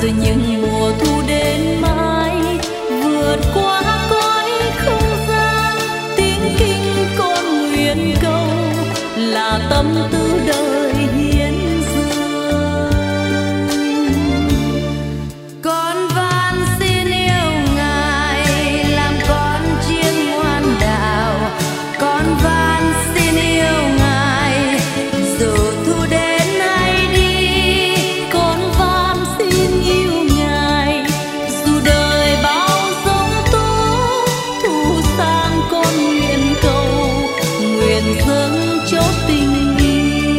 rồi những mùa thu đến mãi vượt qua cõi không gian. Tiếng kinh con nguyện cầu là tâm tư đời hiến dâng. Con van xin yêu Ngài làm con chiên ngoan đạo. Con van xin yêu Ngài dù thu đến hay đi. Con van xin yêu Ngài dù đời bao giông tố. Thu sang con nguyện cầu, nguyện dâng cho tình yêu.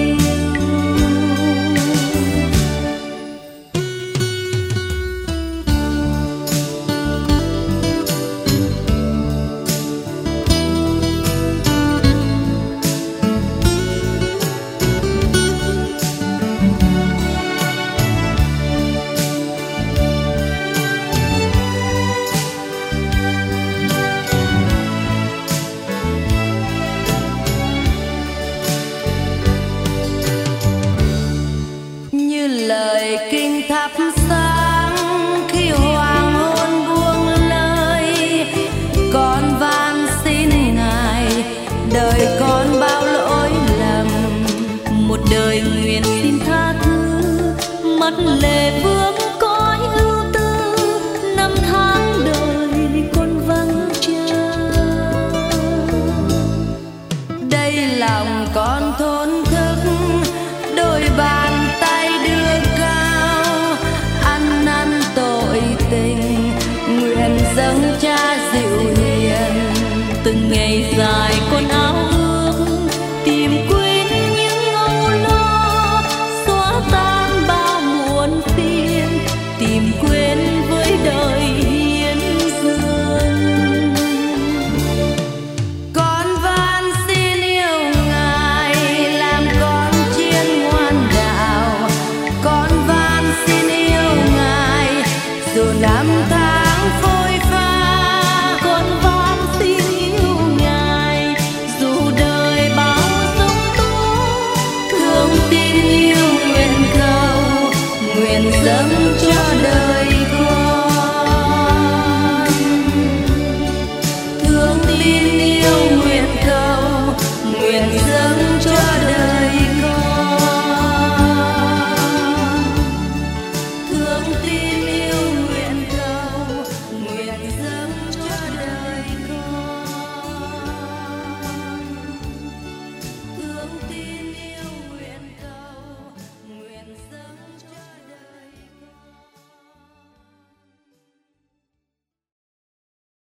Như lời kinh thắp sáng khi hoàng hôn buông lời. Con van xin Ngài đời con bao lỗi lầm. Một đời nguyện xin tha thứ, mắt lệ vương cõi ưu tư. Năm tháng đời con vắng cha, đây lòng con